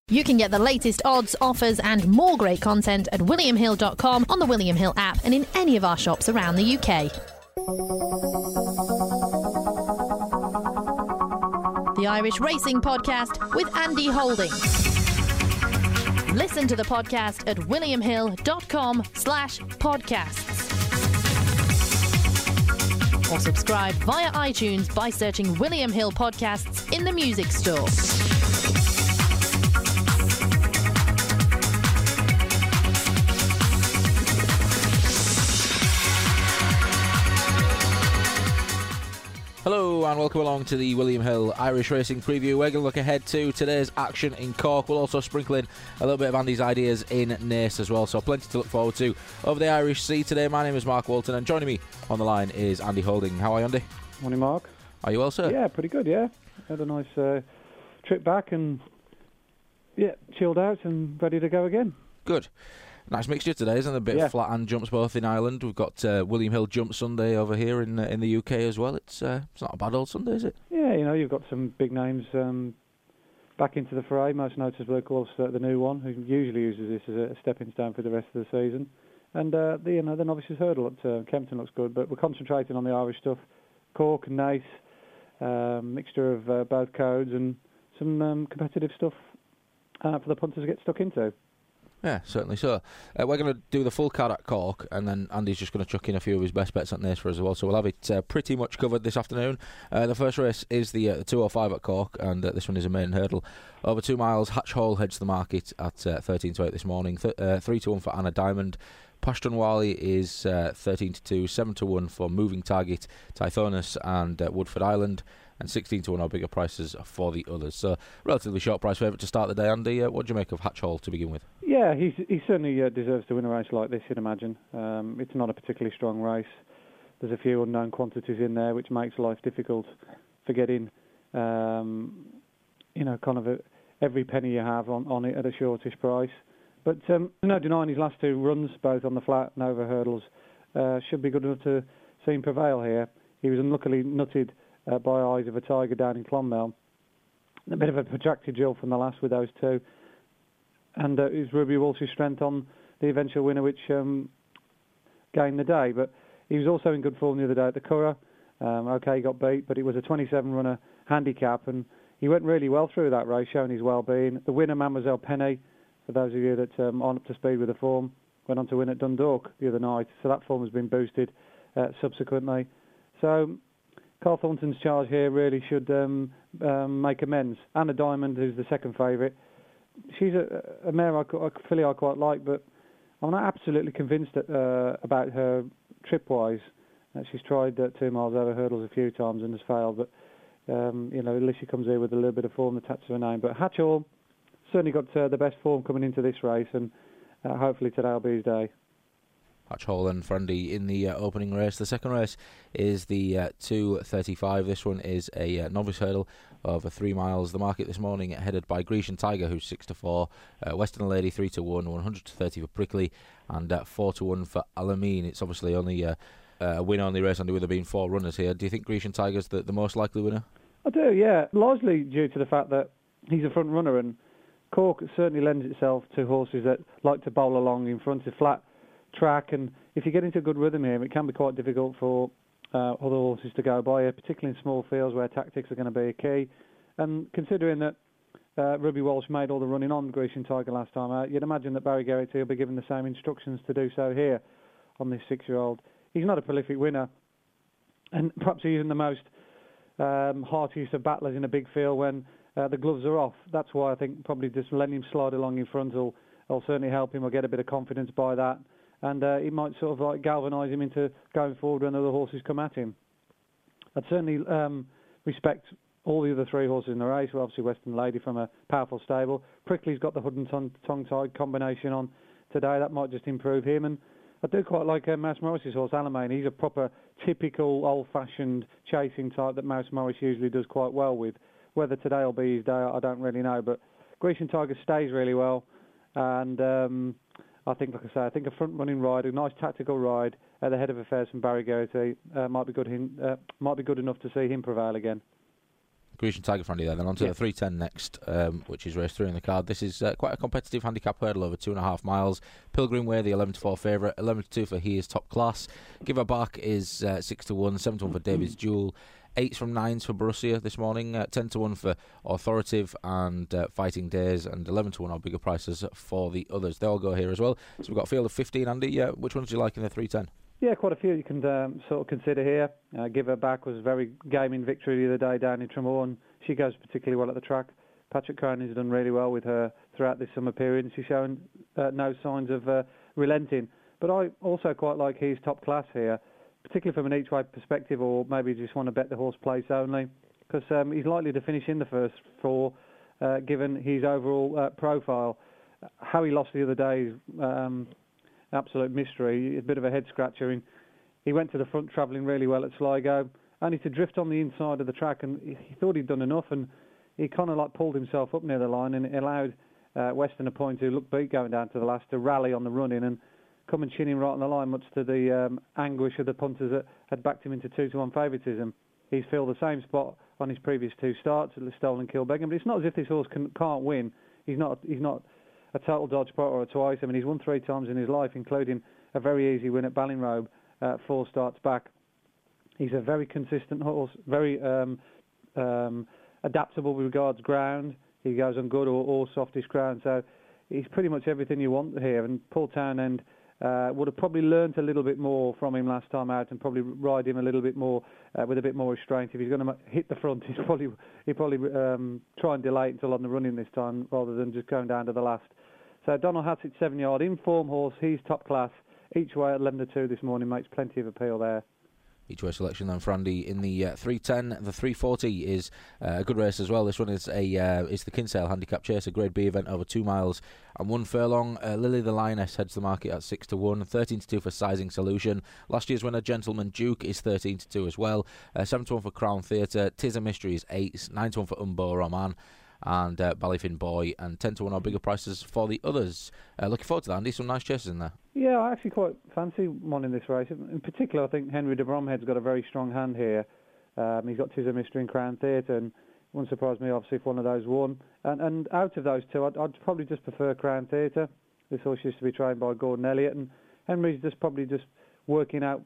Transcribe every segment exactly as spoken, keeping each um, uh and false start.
You can get the latest odds, offers and more great content at william hill dot com, on the William Hill app and in any of our shops around the U K. The Irish Racing Podcast with Andy Holding. Listen to the podcast at william hill dot com slash podcasts. Or subscribe via iTunes by searching William Hill Podcasts in the music store. Hello and welcome along to the William Hill Irish Racing Preview. We're going to look ahead to today's action in Cork. We'll also sprinkle in a little bit of Andy's ideas in Naas as well, so plenty to look forward to over the Irish Sea today. My name is Mark Walton and joining me on the line is Andy Holding. How are you, Andy? Morning, Mark. Are you well, sir? Yeah, pretty good, yeah. Had a nice uh, trip back and, yeah, chilled out and ready to go again. Good. Nice mixture today, isn't it? A bit yeah. of flat and jumps both in Ireland. We've got uh, William Hill Jump Sunday over here in uh, in the U K as well. It's uh, it's not a bad old Sunday, is it? Yeah, you know, you've got some big names um, back into the fray, most noticeably, of course, uh, the new one, who usually uses this as a stepping stone for the rest of the season. And, uh, the, you know, the novices hurdle at uh, Kempton looks good, but we're concentrating on the Irish stuff. Cork and Naas, um, mixture of uh, both codes and some um, competitive stuff uh, for the punters to get stuck into. Yeah, certainly so. Uh, we're going to do the full card at Cork, and then Andy's just going to chuck in a few of his best bets at Naas for us as well. So we'll have it uh, pretty much covered this afternoon. Uh, the first race is the, uh, the two oh five at Cork, and uh, this one is a main hurdle. Over two miles, Hatch Hall heads the market at uh, thirteen to eight this morning. Th- uh, three to one for Anna Diamond. Pashtunwali is uh, thirteen to two, seven to one for Moving Target, Tithonus and uh, Woodford Island, and sixteen to one are bigger prices for the others. So, relatively short price favourite to start the day. Andy, uh, what do you make of Hatch Hall to begin with? Yeah, he's, he certainly uh, deserves to win a race like this, you'd imagine. Um, it's not a particularly strong race. There's a few unknown quantities in there, which makes life difficult for getting, um, you know, kind of a, every penny you have on, on it at a shortish price. But um, no denying his last two runs, both on the flat and over hurdles, uh, should be good enough to see him prevail here. He was unluckily nutted uh, by Eyes of a Tiger down in Clonmel. A bit of a protracted drill from the last with those two. And uh, it was Ruby Walsh's strength on the eventual winner, which um, gained the day. But he was also in good form the other day at the Curragh. Um, OK, he got beat, but it was a twenty-seven runner handicap, and he went really well through that race, showing his well-being. The winner, Mademoiselle Penny, for those of you that um, aren't up to speed with the form, went on to win at Dundalk the other night, so that form has been boosted uh, subsequently. So Carl Thornton's charge here really should um, um, make amends. Anna Diamond, who's the second favourite, she's a, a mare I, a filly I quite like, but I'm not absolutely convinced that, uh, about her trip-wise. Uh, she's tried uh, two miles over hurdles a few times and has failed, but um, you know, at least she comes here with a little bit of form attached to her name. But Hatch Hall certainly got uh, the best form coming into this race, and uh, hopefully today will be his day. Hatch Hall and Friendly in the uh, opening race. The second race is the uh, two thirty-five. This one is a uh, novice hurdle over three miles. The market this morning headed by Grecian Tiger, who's six to four, uh, Western Lady three to one, one hundred to thirty for Prickly, and uh, four to one for Alameen. It's obviously only uh, a win-only race, and with there being four runners here. Do you think Grecian Tiger's the, the most likely winner? I do, yeah. Largely due to the fact that he's a front runner, and Cork certainly lends itself to horses that like to bowl along in front of flat track, and if you get into a good rhythm here, it can be quite difficult for uh, other horses to go by, particularly in small fields where tactics are going to be a key. And considering that uh, Ruby Walsh made all the running on Grecian Tiger last time out, you'd imagine that Barry Geraghty will be given the same instructions to do so here on this six-year-old. He's not a prolific winner, and perhaps he isn't the most um, heartiest of battlers in a big field when uh, the gloves are off. That's why I think probably just letting him slide along in front will, will certainly help him or get a bit of confidence by that. And uh, it might sort of like galvanise him into going forward when other horses come at him. I'd certainly um, respect all the other three horses in the race. Well, obviously Western Lady from a powerful stable. Prickly's got the hood and tongue, tongue-tied combination on today. That might just improve him. And I do quite like uh, Mouse Morris's horse, Alamane. He's a proper, typical, old-fashioned chasing type that Mouse Morris usually does quite well with. Whether today will be his day, I don't really know. But Grecian Tiger stays really well. And Um, I think, like I say, I think a front-running ride, a nice tactical ride at the head of affairs from Barry Geraghty uh, might be good. Him, uh, might be good enough to see him prevail again. Grecian Tiger Friendly there. Then on to Yeah. the three ten next, um, which is race three in the card. This is uh, quite a competitive handicap hurdle over two and a half miles. Pilgrim Way, the eleven to four favourite. eleven to two for He Is Top Class. Give Her Back is uh, six to one. seven to one for David's Jewel. Eights from nines for Borussia this morning. Uh, ten to one for Authoritative and uh, Fighting Days. And eleven to one are bigger prices for the others. They all go here as well. So we've got a field of fifteen, Andy. Uh, which ones do you like in the three ten? Yeah, quite a few you can um, sort of consider here. Uh, Give Her Back was a very gaming victory the other day down in Tremor, and she goes particularly well at the track. Patrick Cronin's done really well with her throughout this summer period, and she's shown uh, no signs of uh, relenting. But I also quite like He's Top Class here, particularly from an each-way perspective, or maybe you just want to bet the horse place only, because um, he's likely to finish in the first four, uh, given his overall uh, profile. How he lost the other day is um, absolute mystery, a bit of a head-scratcher. He went to the front travelling really well at Sligo, only to drift on the inside of the track, and he thought he'd done enough, and he kind of like pulled himself up near the line, and it allowed uh, Western Appoint, who looked beat going down to the last, to rally on the run-in and come and chin him right on the line, much to the um, anguish of the punters that had backed him into two to one favouritism. He's filled the same spot on his previous two starts at Listowel and Kilbeggan, but it's not as if this horse can, can't win. He's not he's not a total dodge pot or a twice. I mean, he's won three times in his life, including a very easy win at Ballinrobe, uh, four starts back. He's a very consistent horse, very um, um, adaptable with regards ground. He goes on good or, or softish ground, so he's pretty much everything you want here. And Paul Townend uh, would have probably learnt a little bit more from him last time out, and probably ride him a little bit more uh, with a bit more restraint. If he's going to hit the front, he's probably he'd probably um, try and delay it until on the running this time, rather than just going down to the last. So Donald Hassett, seven yard, in form horse. He's top class. Each way at eleven to two this morning makes plenty of appeal there. Each way selection then for Andy in the uh, three ten. The three forty is uh, a good race as well. This one is a uh, is the Kinsale Handicap Chase, a Grade B event over two miles and one furlong. Uh, Lily the Lioness heads the market at six to one. thirteen to two for Sizing Solution. Last year's winner, Gentleman Duke, is thirteen to two as well. Uh, seven to one for Crown Theatre. Tis a Mystery is eight. nine to one for Umbo Roman. And uh, Ballyfin Boy, and ten to one are bigger prices for the others. Uh, looking forward to that, Andy. Some nice chases in there. Yeah, I actually quite fancy one in this race. In particular, I think Henry de Bromhead's got a very strong hand here. Um, he's got Tis a Mystery and Crown Theatre, and it wouldn't surprise me, obviously, if one of those won. And, and out of those two, I'd, I'd probably just prefer Crown Theatre. This horse used to be trained by Gordon Elliott, and Henry's just probably just working out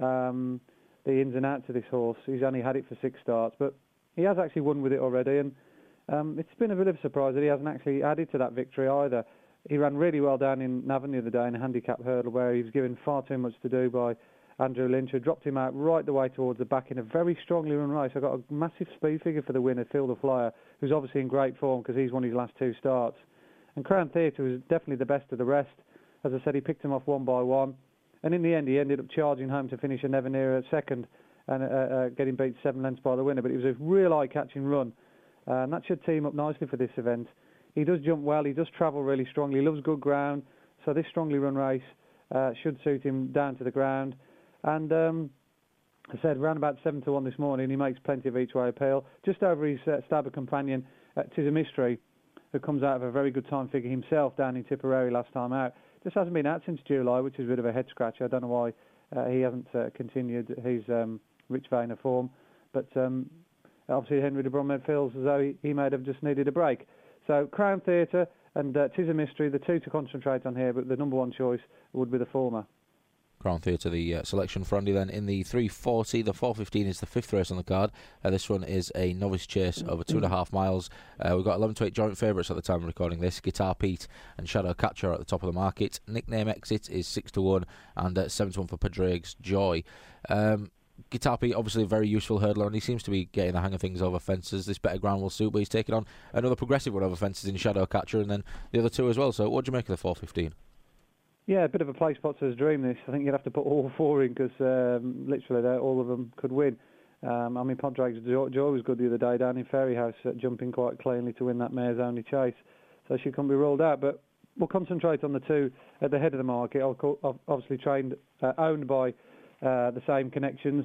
um, the ins and outs of this horse. He's only had it for six starts, but he has actually won with it already, and Um, it's been a bit of a surprise that he hasn't actually added to that victory either. He ran really well down in Navan the other day in a handicap hurdle, where he was given far too much to do by Andrew Lynch, who dropped him out right the way towards the back in a very strongly run race. I got a massive speed figure for the winner, Phil the Flyer, who's obviously in great form because he's won his last two starts. And Crown Theatre was definitely the best of the rest. As I said, he picked him off one by one, and in the end he ended up charging home to finish a Never Near second and uh, uh, getting beat seven lengths by the winner. But it was a real eye-catching run. Uh, and that should team up nicely for this event. He does jump well, he does travel really strongly, he loves good ground, so this strongly run race uh, should suit him down to the ground. And um, I said, round about seven to one this morning, he makes plenty of each way appeal. Just over his uh, stabber companion, uh, Tis a Mystery, who comes out of a very good time figure himself down in Tipperary last time out. Just hasn't been out since July, which is a bit of a head scratcher. I don't know why uh, he hasn't uh, continued his um, rich vein of form, but Um, obviously, Henry de Bromhead feels as though he, he may have just needed a break. So, Crown Theatre and uh, Tis a Mystery, the two to concentrate on here, but the number one choice would be the former. Crown Theatre, the uh, selection for Andy then in the three forty. The four fifteen is the fifth race on the card. Uh, this one is a novice chase over two and a half miles. Uh, we've got eleven to eight joint favourites at the time of recording this. Guitar Pete and Shadow Catcher at the top of the market. Nickname Exit is six to one and uh, seven to one for Padraig's Joy. Um, Guitar Pete, obviously a very useful hurdler, and he seems to be getting the hang of things over fences. This better ground will suit, but he's taking on another progressive one over fences in Shadow Catcher, and then the other two as well. So what do you make of the four fifteen? Yeah, a bit of a play spotter's dream this. I think you'd have to put all four in because um, literally all of them could win. Um, I mean, Padraig's Joy, Joy was good the other day down in Fairyhouse, uh, jumping quite cleanly to win that mare's only chase. So she couldn't be ruled out, but we'll concentrate on the two at the head of the market. Obviously trained, uh, owned by Uh, the same connections,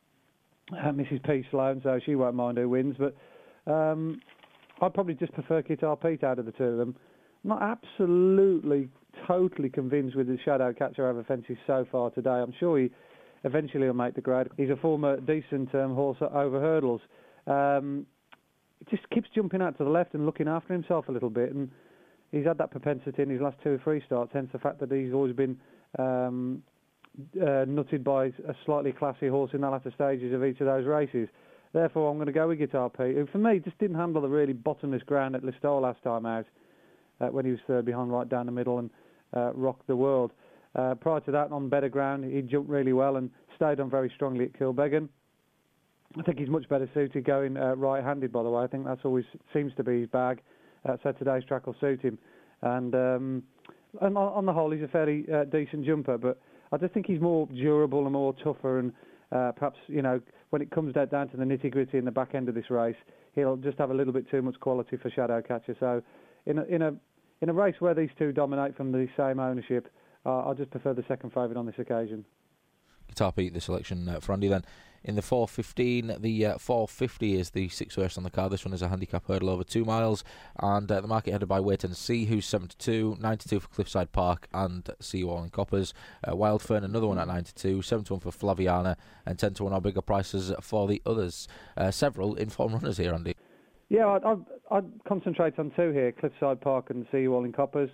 uh, Missus P. Sloan, so she won't mind who wins, but um, I'd probably just prefer Guitar Pete out of the two of them. I'm not absolutely, totally convinced with the Shadow Catcher over fences so far today. I'm sure he eventually will make the grade. He's a former decent um, horse over hurdles. Um, just keeps jumping out to the left and looking after himself a little bit, and he's had that propensity in his last two or three starts, hence the fact that he's always been um, uh, nutted by a slightly classy horse in the latter stages of each of those races. Therefore, I'm going to go with Guitar Pete, who for me just didn't handle the really bottomless ground at Listowel last time out, uh, when he was third behind right down the middle and uh, rocked the world. Uh, prior to that, on better ground, he jumped really well and stayed on very strongly at Kilbeggan. I think he's much better suited going uh, right-handed, by the way. I think that's always seems to be his bag. Uh, so today's track will suit him. And, um, and on, on the whole, he's a fairly uh, decent jumper, but I just think he's more durable and more tougher, and uh, perhaps, you know, when it comes down to the nitty-gritty in the back end of this race, he'll just have a little bit too much quality for Shadowcatcher. So in a, in a, in a race where these two dominate from the same ownership, uh, I just prefer the second favourite on this occasion. Guitar Pete, the selection uh, for Andy then. In the four fifteen, the uh, four fifty is the sixth race on the card. This one is a handicap hurdle over two miles, and uh, the market headed by Wait and See, who's seventy-two, ninety-two for Cliffside Park and Seawall and Coppers. Uh, Wild Fern, another one at ninety-two, seven to one for Flaviana, and ten to one are bigger prices for the others. Uh, several informed runners here, Andy. Yeah, I'd, I'd, I'd concentrate on two here, Cliffside Park and Seawall and Coppers.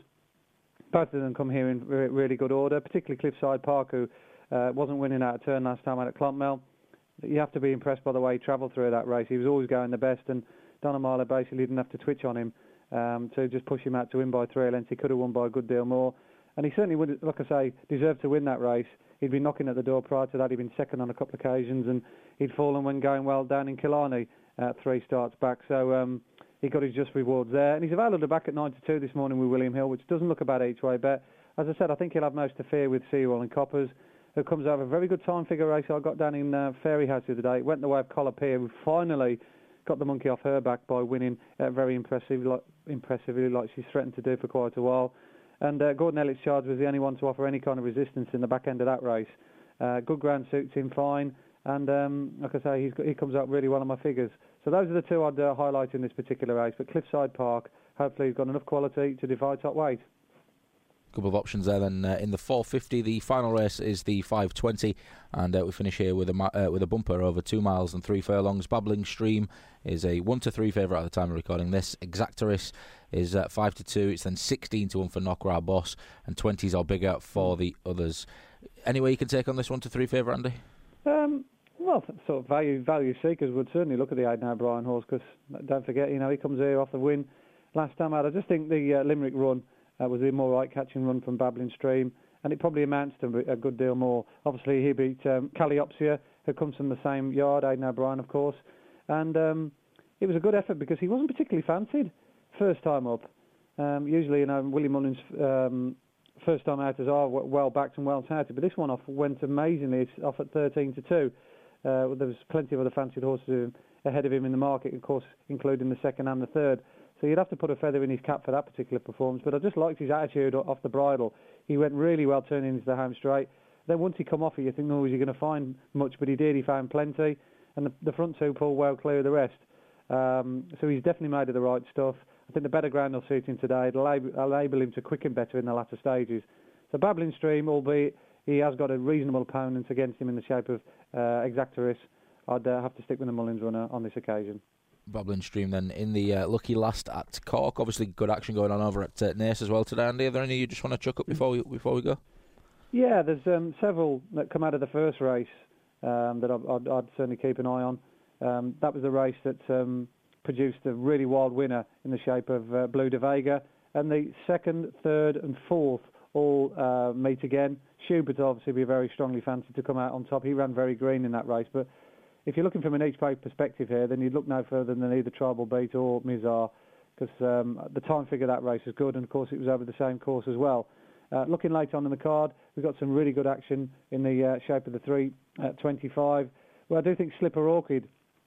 Both of them come here in re- really good order, particularly Cliffside Park, who uh, wasn't winning out of turn last time out at Clontmel. You have to be impressed by the way he travelled through that race. He was always going the best, and Donamala basically didn't have to twitch on him um, to just push him out to win by three lengths. He could have won by a good deal more, and he certainly would, like I say, deserved to win that race. He'd been knocking at the door prior to that. He'd been second on a couple of occasions, and he'd fallen when going well down in Killarney uh, three starts back. So um, he got his just rewards there, and he's available back at ninety-two this morning with William Hill, which doesn't look a bad each way bet. As I said, I think he'll have most to fear with Seawall and Coppers, who comes out of a very good time figure race I got down in uh, Fairyhouse the other day. It went the way of Collar Pier, who finally got the monkey off her back by winning uh, very impressive, like, impressively, like she's threatened to do for quite a while. And uh, Gordon Elliott's Charge was the only one to offer any kind of resistance in the back end of that race. Uh, good ground suits him fine, and um, like I say, he's got, he comes out really well on my figures. So those are the two I'd uh, highlight in this particular race. But Cliffside Park, hopefully he's got enough quality to defy top weight. Couple of options there then. Uh, in the four fifty, the final race is the five twenty, and uh, we finish here with a ma- uh, with a bumper over two miles and three furlongs. Babbling Stream is a one to three favourite at the time of recording this. Exactoris is uh, five to two. It's then sixteen to one for Knockra Boss, and twenties or bigger for the others. Any way you can take on this one to three favourite, Andy? Um, well, sort of value value seekers would certainly look at the Aidan O'Brien horse, because don't forget, you know, he comes here off the win last time out. I just think the uh, Limerick run Uh, was a more right-catching run from Babbling Stream, and it probably amounts to a good deal more. Obviously, he beat um, Calliopeia, who comes from the same yard, Aidan O'Brien, of course, and um, it was a good effort because he wasn't particularly fancied first time up. Um, usually, you know, Willie Mullins' um, first time outers are well-backed and well-touted, but this one off went amazingly. It's off at thirteen to two. Uh, there was plenty of other fancied horses ahead of him in the market, of course, including the second and the third. So you'd have to put a feather in his cap for that particular performance. But I just liked his attitude off the bridle. He went really well turning into the home straight. Then once he come off it, you think, oh, is he going to find much? But he did. He found plenty. And the, the front two pulled well clear of the rest. Um, so he's definitely made of the right stuff. I think the better ground will suit him today. It'll enable him to quicken better in the latter stages. So Babbling Stream, albeit he has got a reasonable opponent against him in the shape of uh, Exactoris, I'd uh, have to stick with the Mullins runner on this occasion. Babbling Stream then in the uh, lucky last at Cork. Obviously good action going on over at uh, Naas as well today, Andy. Are there any you just want to chuck up before we, before we go? Yeah, there's um, several that come out of the first race um, that I'd, I'd, I'd certainly keep an eye on. Um, that was the race that um, produced a really wild winner in the shape of uh, Blue de Vega, and the second, third and fourth all uh, meet again. Schubert obviously be very strongly fancied to come out on top. He ran very green in that race, but if you're looking from an each-way perspective here, then you'd look no further than either Tribal Beat or Mizar, because um, the time figure of that race is good, and of course it was over the same course as well. Uh, looking later on in the card, we've got some really good action in the uh, shape of the three twenty-five. Well, I do think Slipper Orchid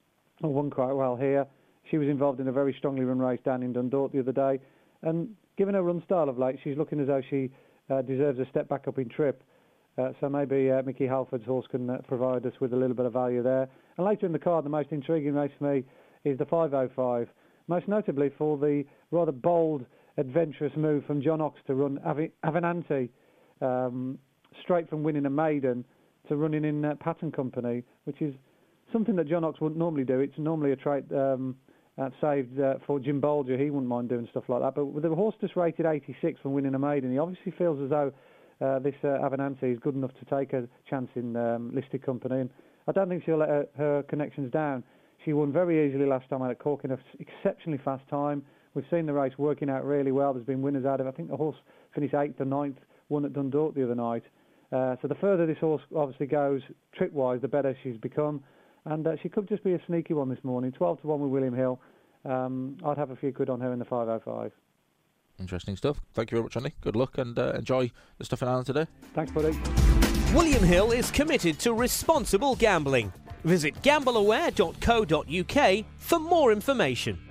won quite well here. She was involved in a very strongly run race down in Dundalk the other day, and given her run style of late, she's looking as though she uh, deserves a step back up in trip. Uh, so maybe uh, Mickey Halford's horse can uh, provide us with a little bit of value there. And later in the card, the most intriguing race for me is the five oh five, most notably for the rather bold, adventurous move from John Ox to run Avi- Avenante, um, straight from winning a maiden to running in uh, Patton Company, which is something that John Ox wouldn't normally do. It's normally a trait um, That saved uh, for Jim Bolger. He wouldn't mind doing stuff like that. But with the horse just rated eighty-six for winning a maiden, he obviously feels as though uh, this uh, Avenante is good enough to take a chance in um, listed company. And I don't think she'll let her, her connections down. She won very easily last time out at Cork in an exceptionally fast time. We've seen the race working out really well. There's been winners out of it. I think the horse finished eighth or ninth, won at Dundalk the other night. Uh, so the further this horse obviously goes trip-wise, the better she's become. And uh, she could just be a sneaky one this morning. twelve to one with William Hill. Um, I'd have a few quid on her in the five oh five. Interesting stuff. Thank you very much, Andy. Good luck and uh, enjoy the stuff in Ireland today. Thanks, buddy. William Hill is committed to responsible gambling. Visit gambleaware dot co dot uk for more information.